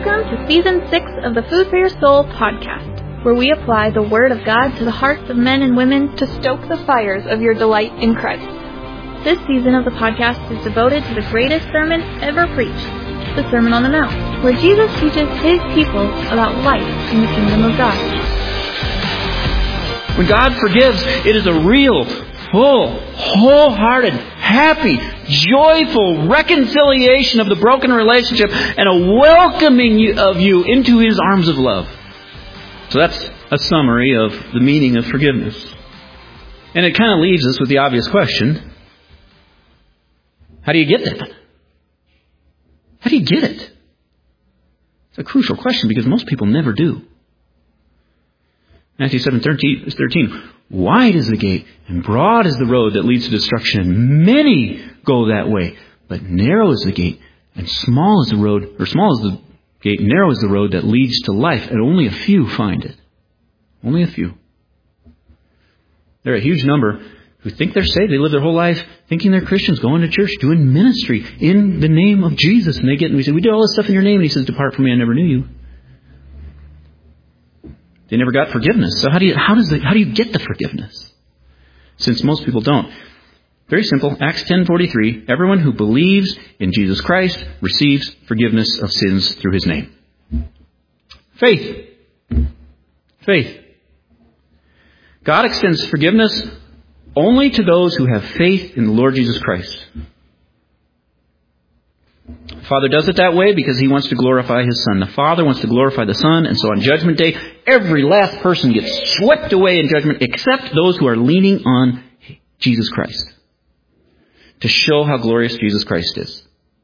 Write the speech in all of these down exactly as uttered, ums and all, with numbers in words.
Welcome to Season six of the Food for Your Soul podcast, where we apply the Word of God to the hearts of men and women to stoke the fires of your delight in Christ. This season of the podcast is devoted to the greatest sermon ever preached, the Sermon on the Mount, where Jesus teaches His people about life in the kingdom of God. When God forgives, it is a real, full, wholehearted, happy, joyful reconciliation of the broken relationship and a welcoming of you into His arms of love. So that's a summary of the meaning of forgiveness. And it kind of leaves us with the obvious question: how do you get that? How do you get it? It's a crucial question because most people never do. Matthew seven thirteen, wide is the gate and broad is the road that leads to destruction, and many go that way. But narrow is the gate and small is the road, or small is the gate, and narrow is the road that leads to life, and only a few find it. Only a few. There are a huge number who think they're saved. They live their whole life thinking they're Christians, going to church, doing ministry in the name of Jesus. And they get and we say, we did all this stuff in your name. And He says, depart from me, I never knew you. They never got forgiveness. So how do you how does the, how do you get the forgiveness? Since most people don't. Very simple. Acts ten forty-three. Everyone who believes in Jesus Christ receives forgiveness of sins through His name. Faith. Faith. God extends forgiveness only to those who have faith in the Lord Jesus Christ. The Father does it that way because He wants to glorify His Son. The Father wants to glorify the Son, and so on Judgment Day, every last person gets swept away in judgment except those who are leaning on Jesus Christ to show how glorious Jesus Christ is.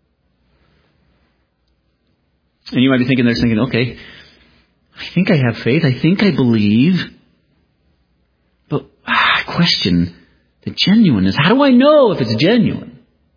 And you might be thinking there, thinking, okay, I think I have faith. I think I believe. But ah, I question the genuineness. How do I know if it's genuine?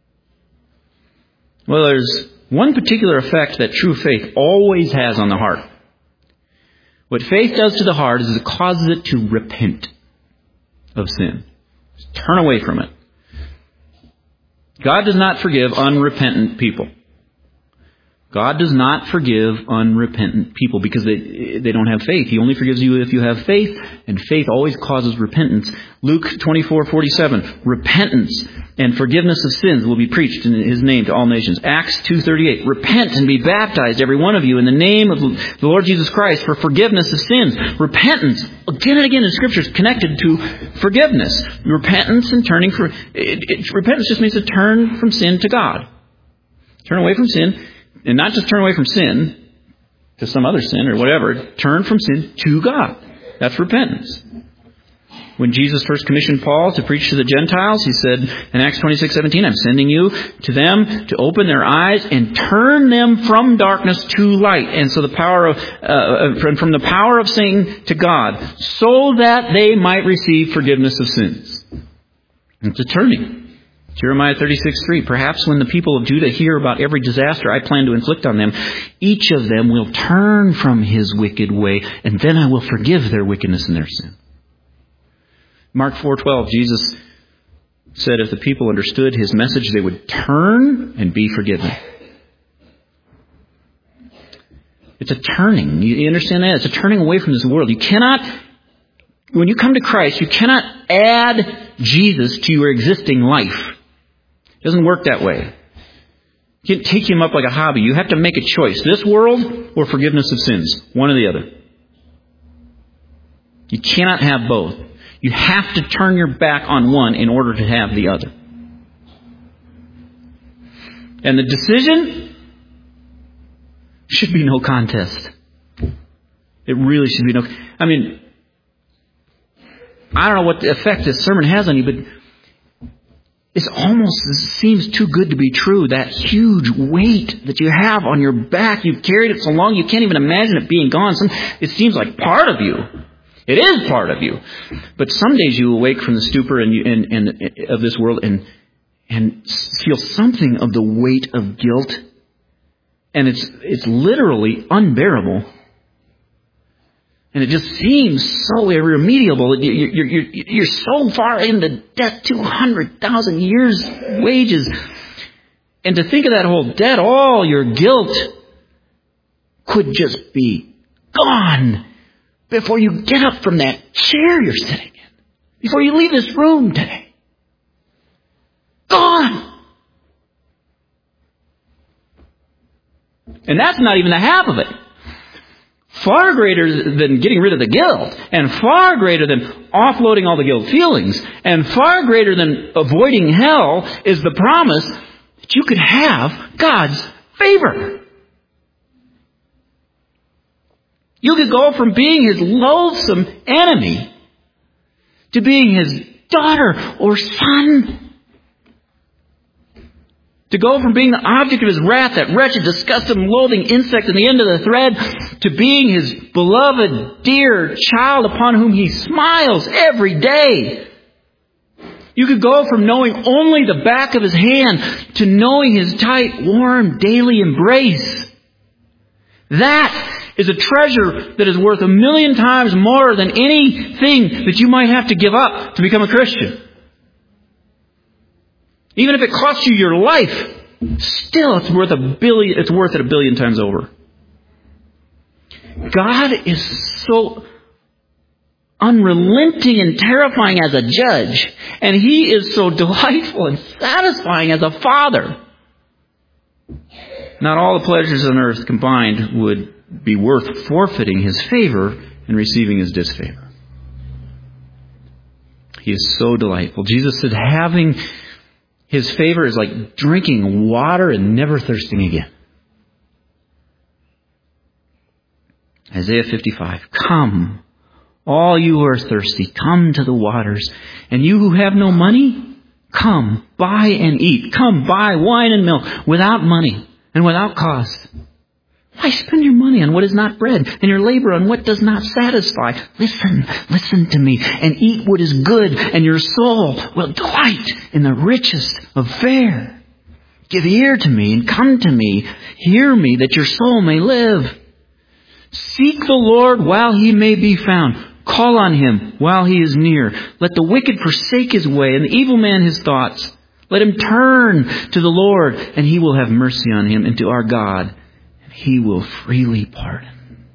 Well, there's one particular effect that true faith always has on the heart. What faith does to the heart is it causes it to repent of sin. Just turn away from it. God does not forgive unrepentant people. God does not forgive unrepentant people because they they don't have faith. He only forgives you if you have faith, and faith always causes repentance. Luke twenty-four forty-seven, repentance and forgiveness of sins will be preached in His name to all nations. Acts two thirty-eight, repent and be baptized, every one of you, in the name of the Lord Jesus Christ for forgiveness of sins. Repentance, again and again in Scripture, is connected to forgiveness. Repentance and turning for... It, it, repentance just means to turn from sin to God. Turn away from sin. And not just turn away from sin to some other sin or whatever. Turn from sin to God. That's repentance. When Jesus first commissioned Paul to preach to the Gentiles, He said in Acts twenty-six seventeen, I'm sending you to them to open their eyes and turn them from darkness to light. And so the power of, uh, from the power of Satan to God, so that they might receive forgiveness of sins. It's a turning. Jeremiah thirty-six three, perhaps when the people of Judah hear about every disaster I plan to inflict on them, each of them will turn from his wicked way, and then I will forgive their wickedness and their sin. Mark four twelve, Jesus said if the people understood His message, they would turn and be forgiven. It's a turning. You understand that? It's a turning away from this world. You cannot, when you come to Christ, you cannot add Jesus to your existing life. It doesn't work that way. You can't take Him up like a hobby. You have to make a choice. This world or forgiveness of sins. One or the other. You cannot have both. You have to turn your back on one in order to have the other. And the decision should be no contest. It really should be no... I mean, I don't know what the effect this sermon has on you, but it's almost, it seems too good to be true. That huge weight that you have on your back, you've carried it so long you can't even imagine it being gone. Some, it seems like part of you. It is part of you. But some days you awake from the stupor and, you, and, and of this world and and feel something of the weight of guilt. And it's it's literally unbearable. And it just seems so irremediable. You're, you're, you're so far into debt, two hundred thousand years' wages. And to think of that whole debt, all your guilt, could just be gone before you get up from that chair you're sitting in, before you leave this room today. Gone! And that's not even the half of it. Far greater than getting rid of the guilt, and far greater than offloading all the guilt feelings, and far greater than avoiding hell is the promise that you could have God's favor. You could go from being His loathsome enemy to being His daughter or son. To go from being the object of His wrath, that wretched, disgusting, loathing insect in the end of the thread, to being His beloved, dear child upon whom He smiles every day. You could go from knowing only the back of His hand to knowing His tight, warm, daily embrace. That is a treasure that is worth a million times more than anything that you might have to give up to become a Christian. Even if it costs you your life, still it's worth a billion, it's worth it a billion times over. God is so unrelenting and terrifying as a judge, and He is so delightful and satisfying as a father. Not all the pleasures on earth combined would be worth forfeiting His favor and receiving His disfavor. He is so delightful. Jesus said having His favor is like drinking water and never thirsting again. Isaiah fifty-five. Come, all you who are thirsty, come to the waters. And you who have no money, come, buy and eat. Come, buy wine and milk without money and without cost. Why spend your money on what is not bread and your labor on what does not satisfy? Listen, listen to me and eat what is good, and your soul will delight in the richest of fare. Give ear to me and come to me. Hear me that your soul may live. Seek the Lord while He may be found. Call on Him while He is near. Let the wicked forsake his way and the evil man his thoughts. Let him turn to the Lord, and He will have mercy on him, and to our God, and He will freely pardon.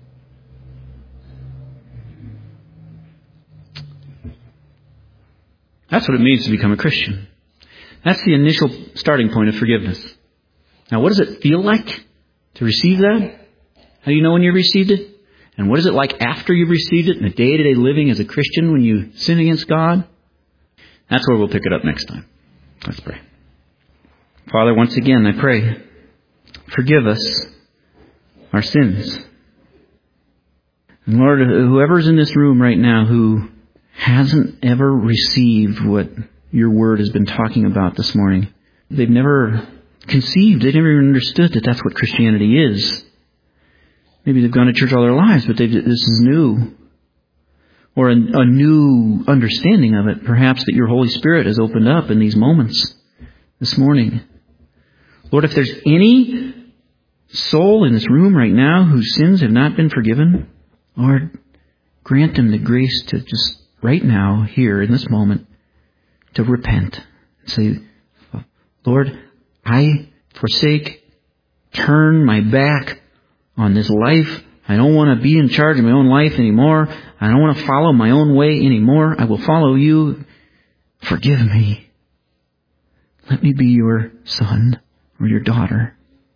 That's what it means to become a Christian. That's the initial starting point of forgiveness. Now, what does it feel like to receive that? How do you know when you received it? And what is it like after you've received it in the day-to-day living as a Christian when you sin against God? That's where we'll pick it up next time. Let's pray. Father, once again, I pray, forgive us our sins. And Lord, whoever's in this room right now who hasn't ever received what your word has been talking about this morning, they've never conceived, they've never even understood that that's what Christianity is. Maybe they've gone to church all their lives, but this is new. Or a, a new understanding of it, perhaps that your Holy Spirit has opened up in these moments this morning. Lord, if there's any soul in this room right now whose sins have not been forgiven, Lord, grant them the grace to just right now, here in this moment, to repent. Say, Lord, I forsake, turn my back on this life. I don't want to be in charge of my own life anymore. I don't want to follow my own way anymore. I will follow you. Forgive me. Let me be your son or your daughter.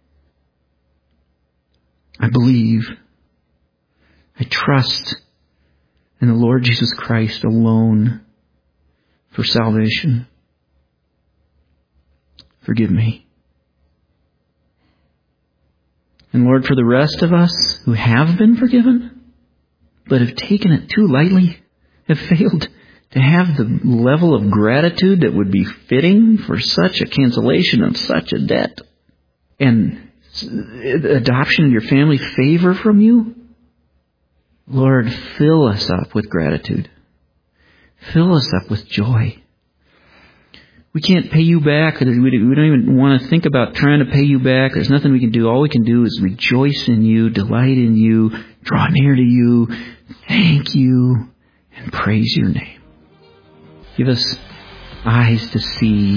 I believe. I trust in the Lord Jesus Christ alone for salvation. Forgive me. And Lord, for the rest of us who have been forgiven, but have taken it too lightly, have failed to have the level of gratitude that would be fitting for such a cancellation of such a debt, and adoption of your family favor from you, Lord, fill us up with gratitude. Fill us up with joy. We can't pay you back. We don't even want to think about trying to pay you back. There's nothing we can do. All we can do is rejoice in you, delight in you, draw near to you, thank you, and praise your name. Give us eyes to see.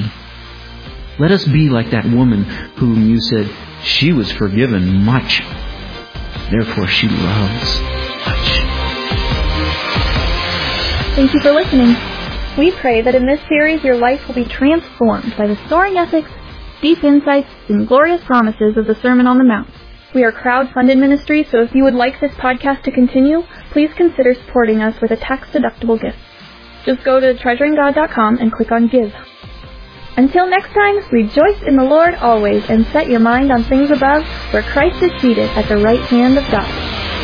Let us be like that woman whom you said she was forgiven much. Therefore she loves much. Thank you for listening. We pray that in this series your life will be transformed by the soaring ethics, deep insights, and glorious promises of the Sermon on the Mount. We are crowd-funded ministry, so if you would like this podcast to continue, please consider supporting us with a tax-deductible gift. Just go to treasuring god dot com and click on Give. Until next time, rejoice in the Lord always and set your mind on things above, where Christ is seated at the right hand of God.